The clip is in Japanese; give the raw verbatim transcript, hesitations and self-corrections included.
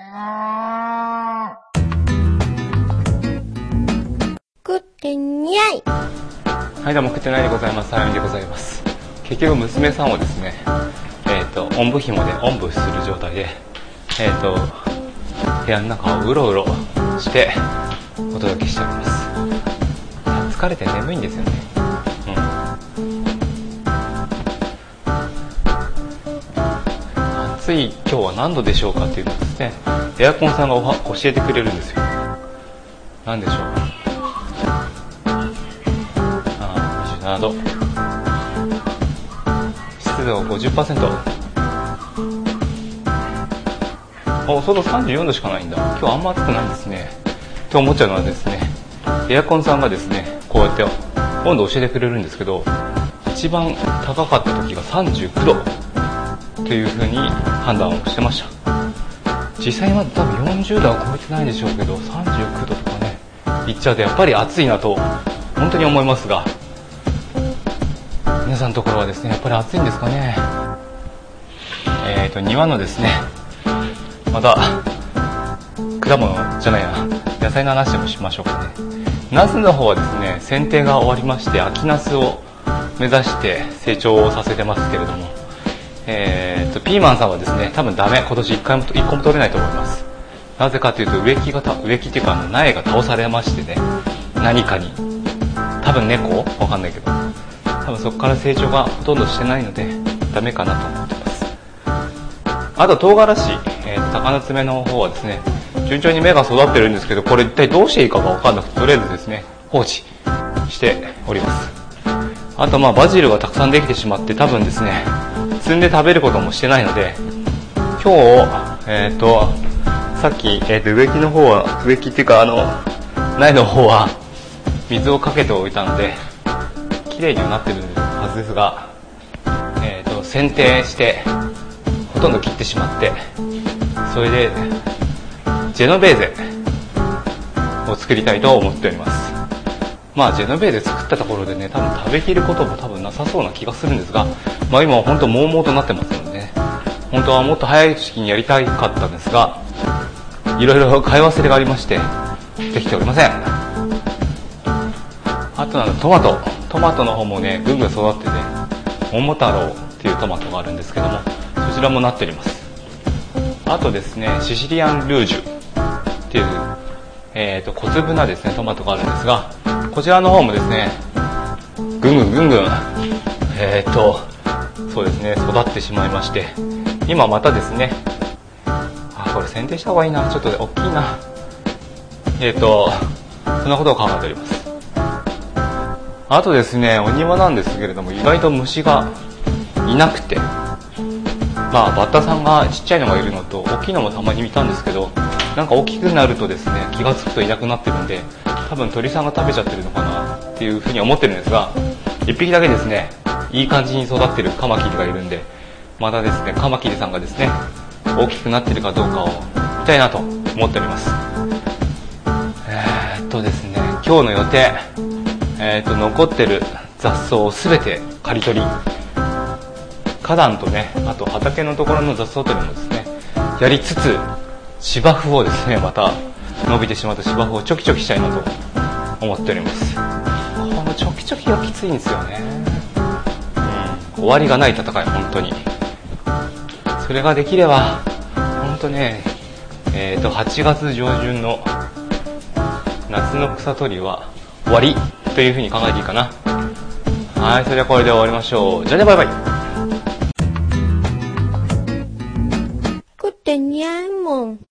食ってにゃい。 はい、どうも食ってないでございます。あゆみでございます。結局娘さんをですね、えっと、おんぶ紐でおんぶする状態で、えっと、部屋の中をうろうろしてお届けしております。疲れて眠いんですよね。うん。暑い今日は何度でしょうかっていうのをですね、エアコンさんがおは教えてくれるんですよ。何でしょう。あ、にじゅうななど。湿度 ごじゅっパーセント。お、外さんじゅうよんどしかないんだ。今日あんま暑くないんですね。と思っちゃうのはですね、エアコンさんがですね、こうやって温度を教えてくれるんですけど、一番高かった時がさんじゅうきゅうどという風に判断をしてました。実際まで多分よんじゅうどは超えてないでしょうけど、さんじゅうきゅうどとかね、いっちゃうとやっぱり暑いなと本当に思いますが、皆さんのところはですね、やっぱり暑いんですかね。えーと庭のですね、また果物じゃないな、野菜の話でもしましょうかね。ナスの方はですね、剪定が終わりまして、秋ナスを目指して成長をさせてますけれども、えーとピーマンさんはですね、多分ダメ、今年いっかいもいっこも取れないと思います。なぜかというと、植木がた植木っていうかあの苗が倒されましてね、何かに、多分猫わかんないけど、多分そこから成長がほとんどしてないのでダメかなと思ってます。あと唐辛子、えー、鷹の爪の方はですね、順調に芽が育ってるんですけど、これ一体どうしていいかが分かんなくて、とりあえずですね、放置しております。あとまあバジルがたくさんできてしまって、多分ですね、摘んで食べることもしてないので、今日、えっと、さっき、えー、と植木の方は、植木っていうかあの、苗の方は水をかけておいたので、綺麗にはなってるはずですが、えっと、剪定して、ほとんど切ってしまって、それで、ジェノベーゼを作りたいと思っております。まあジェノベーゼ作ったところでね、多分食べきることも多分なさそうな気がするんですが、まあ今は本当悶々となってますのでね、本当はもっと早い時期にやりたかったんですが、いろいろ買い忘れがありましてできておりません。あとなんだ、トマトトマトの方もね、ぐんぐん育ってて、桃太郎っていうトマトがあるんですけども、そちらもなっております。あとですね、シシリアンルージュっていう、えーと、小粒なですね、トマトがあるんですが、こちらの方もですね、ぐんぐんぐんぐん、えーと、そうですね、育ってしまいまして、今またですね、あ、これ剪定した方がいいな、ちょっと大きいな。えーと、そんなことを考えております。あとですね、お庭なんですけれども、意外と虫がいなくて、まあバッタさんがちっちゃいのがいるのと、大きいのもたまに見たんですけど、なんか大きくなるとですね、気がつくといなくなってるんで、多分鳥さんが食べちゃってるのかなっていうふうに思ってるんですが、一匹だけですね、いい感じに育ってるカマキリがいるんで、またですね、カマキリさんがですね、大きくなってるかどうかを見たいなと思っております。えーっとですね、今日の予定、えーっと残ってる雑草をすべて刈り取り、花壇とね、あと畑のところの雑草取りもですね、やりつつ、芝生をですね、また伸びてしまった芝生をチョキチョキしたいなと思っております。このチョキチョキがきついんですよね。うん、終わりがない戦い、本当に。それができれば、本当ね、えーと、はちがつ上旬の夏の草取りは終わりというふうに考えていいかな。はい、それではこれで終わりましょう。じゃあね、バイバイ。 食ってにゃいもん。